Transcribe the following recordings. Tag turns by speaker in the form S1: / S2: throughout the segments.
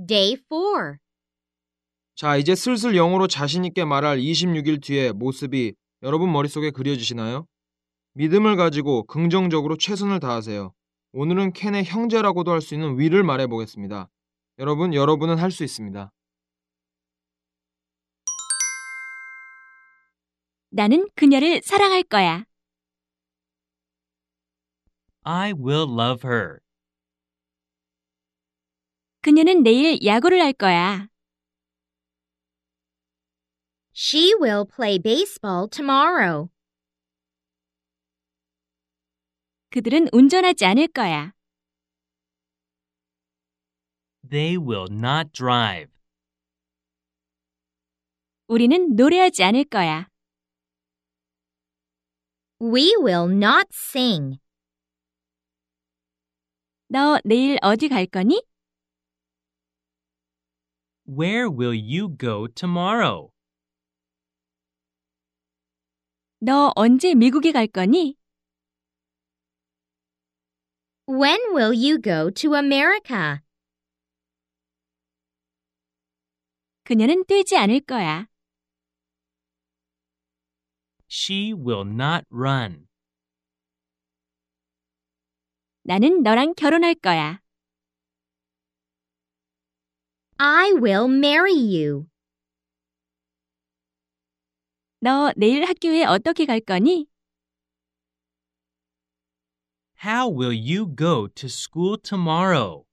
S1: Day 4.
S2: 자, 이제 슬슬 영어로 자신 있게 말할 26일 뒤의 모습이 여러분 머릿속에 그려지시나요? 믿음을 가지고 긍정적으로 최선을 다하세요. 오늘은 켄의 형제라고도 할 수 있는 위를 말해보겠습니다. 여러분은 할 수 있습니다.
S3: 나는 그녀를 사랑할 거야.
S4: I will love her.
S3: 그녀는 내일 야구를 할 거야.
S1: She will play baseball tomorrow.
S3: 그들은 운전하지 않을 거야.
S4: They will not drive.
S3: 우리는 노래하지 않을 거야.
S1: We will not sing.
S3: 너 내일 어디 갈 거니?
S4: Where will you go tomorrow?
S3: 너 언제 미국에 갈 거니?
S1: When will you go to America?
S3: 그녀는 뛰지 않을 거야.
S4: She will not run.
S3: 나는 너랑 결혼할 거야.
S1: I will marry you.
S3: 너 내일 학교에 어떻게 갈 거니?
S4: How will you go to school tomorrow?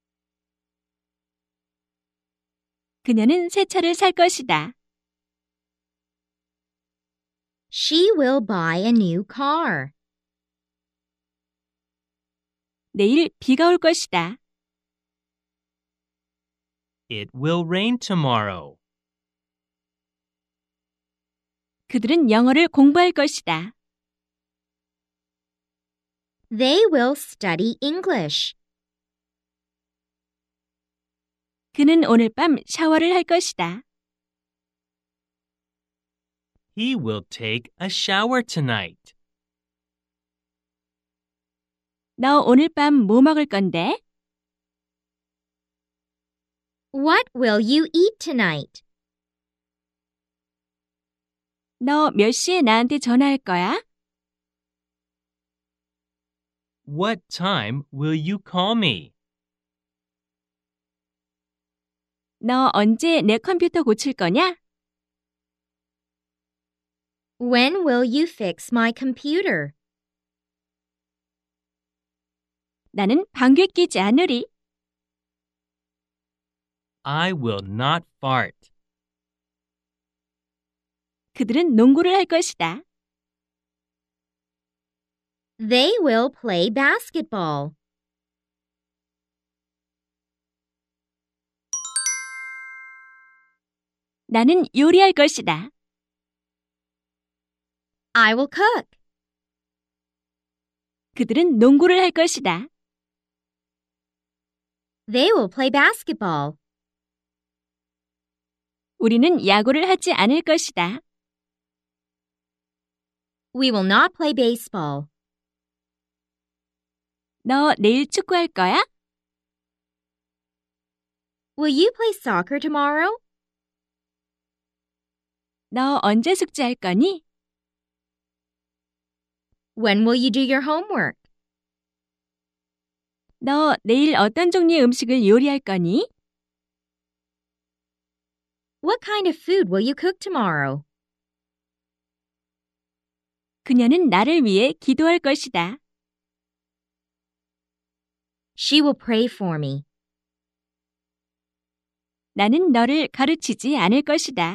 S3: 그녀는 새 차를 살 것이다.
S1: She will buy a new car.
S3: 내일 비가 올 것이다.
S4: It will rain tomorrow.
S3: 그들은 영어를 공부할 것이다.
S1: They will study English.
S3: 그는 오늘 밤 샤워를 할 것이다.
S4: He will take a shower tonight.
S3: 너 오늘 밤 뭐 먹을 건데?
S1: What will you eat tonight?
S3: 너 몇 시에 나한테 전화할 거야?
S4: What time will you call me?
S3: 너 언제 내 컴퓨터 고칠 거냐?
S1: When will you fix my computer?
S3: 나는 방귀 뀌지 않으리.
S4: I will not fart.
S3: 그들은 농구를 할 것이다.
S1: They will play basketball.
S3: 나는 요리할 것이다.
S1: I will cook.
S3: 그들은 농구를 할 것이다.
S1: They will play basketball.
S3: 우리는 야구를 하지 않을 것이다.
S1: We will not play baseball.
S3: 너 내일 축구할 거야?
S1: Will you play soccer tomorrow?
S3: 너 언제 숙제할 거니?
S1: When will you do your homework?
S3: 너 내일 어떤 종류의 음식을 요리할 거니?
S1: What kind of food will you cook tomorrow?
S3: 그녀는 나를 위해 기도할 것이다.
S1: She will pray for me.
S3: 나는 너를 가르치지 않을 것이다.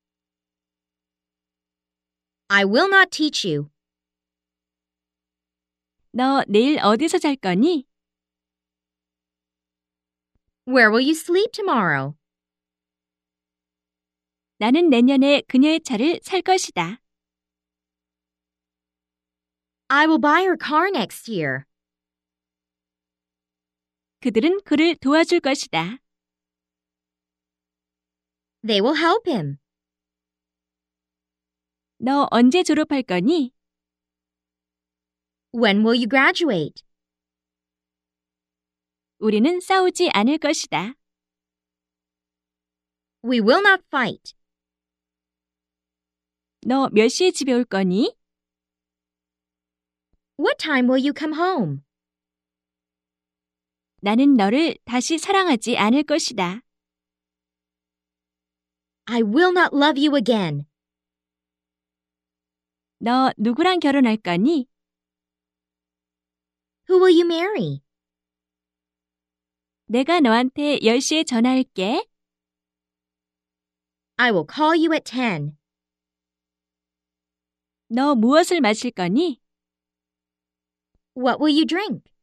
S1: I will not teach you.
S3: 너 내일 어디서 잘 거니?
S1: Where will you sleep tomorrow?
S3: 나는 내년에 그녀의 차를 살 것이다.
S1: I will buy her car next year.
S3: 그들은 그를 도와줄 것이다.
S1: They will help him.
S3: 너 언제 졸업할 거니?
S1: When will you graduate?
S3: 우리는 싸우지 않을 것이다.
S1: We will not fight.
S3: 너 몇 시에 집에 올 거니?
S1: What time will you come home?
S3: 나는 너를 다시 사랑하지 않을 것이다.
S1: I will not love you again.
S3: 너 누구랑 결혼할 거니?
S1: Who will you marry?
S3: 내가 너한테 10시에 전화할게.
S1: I will call you at 10.
S3: 너 무엇을 마실 거니?
S1: What will you drink?